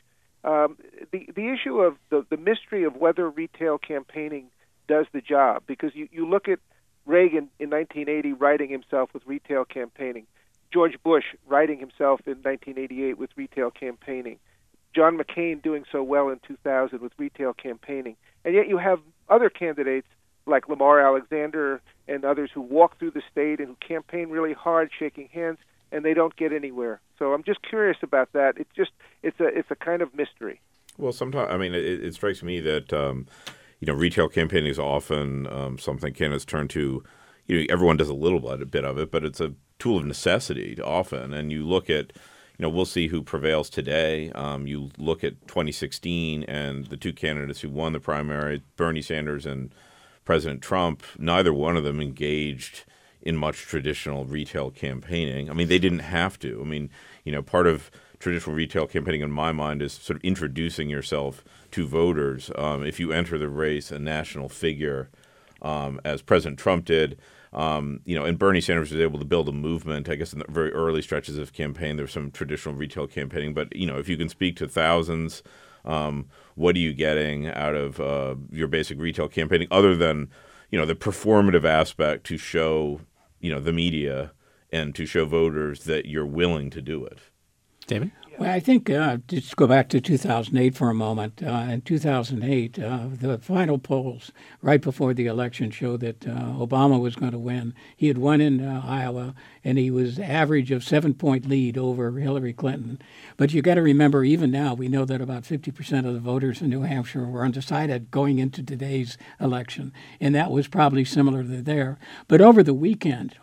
the issue of the mystery of whether retail campaigning does the job. Because you look at Reagan in 1980 writing himself with retail campaigning, George Bush writing himself in 1988 with retail campaigning, John McCain doing so well in 2000 with retail campaigning. And yet you have other candidates like Lamar Alexander and others who walk through the state and who campaign really hard, shaking hands, and they don't get anywhere. So I'm just curious about that. It's a kind of mystery. Well, sometimes, I mean, it strikes me that, retail campaigning is often something candidates turn to. Everyone does a little bit of it, but it's a tool of necessity often. And you look at, we'll see who prevails today. You look at 2016 and the two candidates who won the primary, Bernie Sanders and President Trump, neither one of them engaged in much traditional retail campaigning. I mean, they didn't have to. I mean, part of traditional retail campaigning in my mind is sort of introducing yourself to voters. If you enter the race, a national figure, as President Trump did, and Bernie Sanders was able to build a movement. I guess in the very early stretches of campaign, there's some traditional retail campaigning. But, if you can speak to thousands, what are you getting out of your basic retail campaigning other than, the performative aspect to show, the media and to show voters that you're willing to do it? David? Well, I think just go back to 2008 for a moment. In 2008, the final polls right before the election showed that Obama was going to win. He had won in Iowa, and he was average of 7-point lead over Hillary Clinton. But you got to remember, even now, we know that about 50% of the voters in New Hampshire were undecided going into today's election, and that was probably similar to there. But over the weekend,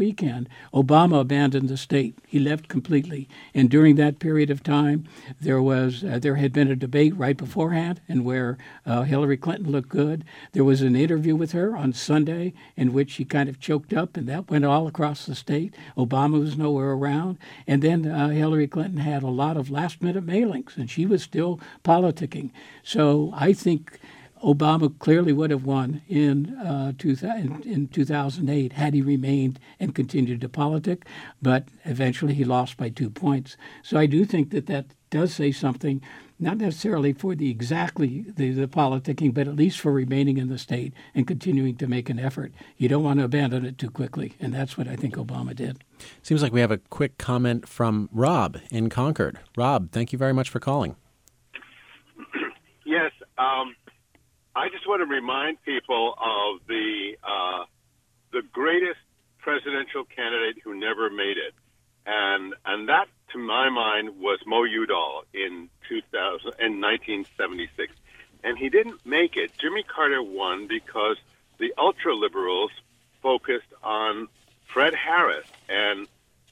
Obama abandoned the state. He left completely, and during that period of time, there had been a debate right beforehand, and where Hillary Clinton looked good. There was an interview with her on Sunday in which she kind of choked up, and that went all across the state. Obama was nowhere around, and then Hillary Clinton had a lot of last-minute mailings, and she was still politicking. So I think Obama clearly would have won in 2008 had he remained and continued to politic, but eventually he lost by 2 points. So I do think that does say something, not necessarily for the politicking, but at least for remaining in the state and continuing to make an effort. You don't want to abandon it too quickly, and that's what I think Obama did. Seems like we have a quick comment from Rob in Concord. Rob, thank you very much for calling. Yes, I just want to remind people of the greatest presidential candidate who never made it, and that, to my mind, was Mo Udall in 1976, and he didn't make it. Jimmy Carter won because the ultra-liberals focused on Fred Harris, and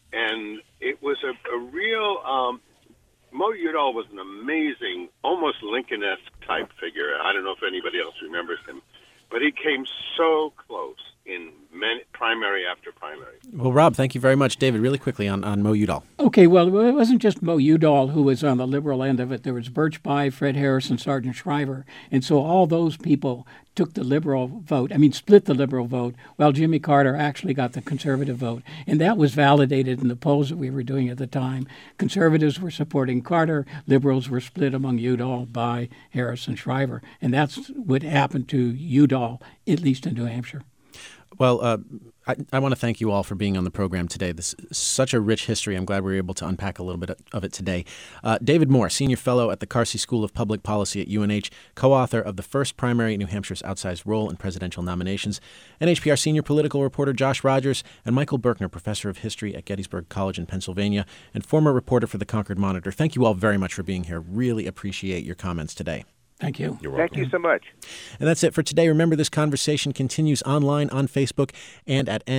it was a real... Mo Udall was an amazing, almost Lincoln-esque type figure. I don't know if anybody else remembers him, but he came so close in primary after primary. Well, Rob, thank you very much. David, really quickly on Mo Udall. Okay, well, it wasn't just Mo Udall who was on the liberal end of it. There was Birch Bayh, Fred Harris, and Sargent Shriver. And so all those people took the liberal vote, split the liberal vote, while Jimmy Carter actually got the conservative vote. And that was validated in the polls that we were doing at the time. Conservatives were supporting Carter. Liberals were split among Udall, Bayh, Harris, and Shriver. And that's what happened to Udall, at least in New Hampshire. Well, I want to thank you all for being on the program today. This is such a rich history. I'm glad we were able to unpack a little bit of it today. David Moore, Senior Fellow at the Carsey School of Public Policy at UNH, co-author of The First Primary, New Hampshire's Outsized Role in Presidential Nominations, NHPR Senior Political Reporter Josh Rogers, and Michael Berkner, Professor of History at Gettysburg College in Pennsylvania, and former reporter for the Concord Monitor. Thank you all very much for being here. Really appreciate your comments today. Thank you. You're welcome. Thank you so much. And that's it for today. Remember, this conversation continues online on Facebook and at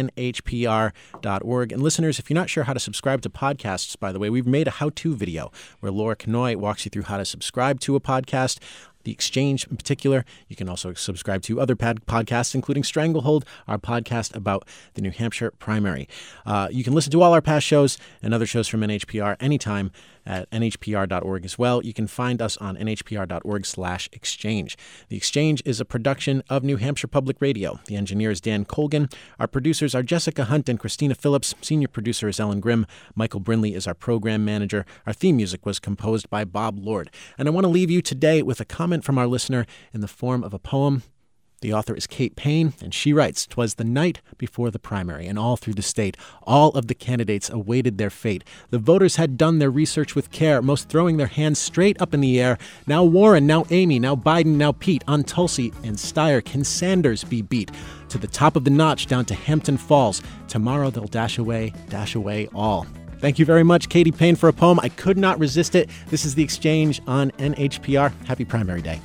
nhpr.org. And listeners, if you're not sure how to subscribe to podcasts, by the way, we've made a how-to video where Laura Knoy walks you through how to subscribe to a podcast. The Exchange in particular. You can also subscribe to other podcasts, including Stranglehold, our podcast about the New Hampshire primary. You can listen to all our past shows and other shows from NHPR anytime at nhpr.org as well. You can find us on nhpr.org/exchange. The Exchange is a production of New Hampshire Public Radio. The engineer is Dan Colgan. Our producers are Jessica Hunt and Christina Phillips. Senior producer is Ellen Grimm. Michael Brinley is our program manager. Our theme music was composed by Bob Lord. And I want to leave you today with a comment from our listener in the form of a poem. The author is Kate Payne, and she writes, "'Twas the night before the primary, and all through the state, all of the candidates awaited their fate. The voters had done their research with care, most throwing their hands straight up in the air. Now Warren, now Amy, now Biden, now Pete. On Tulsi and Steyer, can Sanders be beat? To the top of the notch, down to Hampton Falls. Tomorrow they'll dash away all." Thank you very much, Katie Payne, for a poem. I could not resist it. This is The Exchange on NHPR. Happy Primary Day.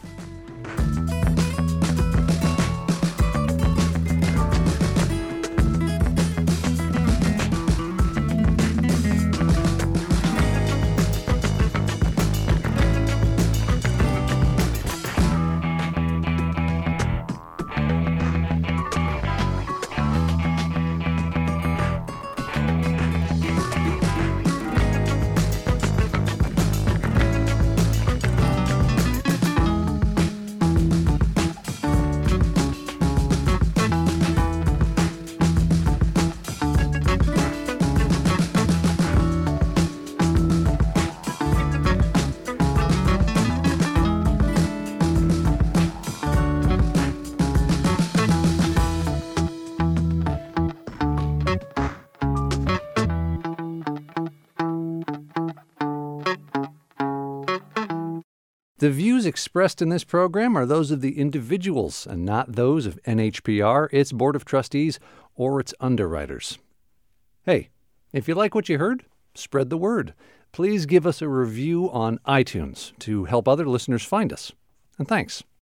The views expressed in this program are those of the individuals and not those of NHPR, its Board of Trustees, or its underwriters. Hey, if you like what you heard, spread the word. Please give us a review on iTunes to help other listeners find us. And thanks.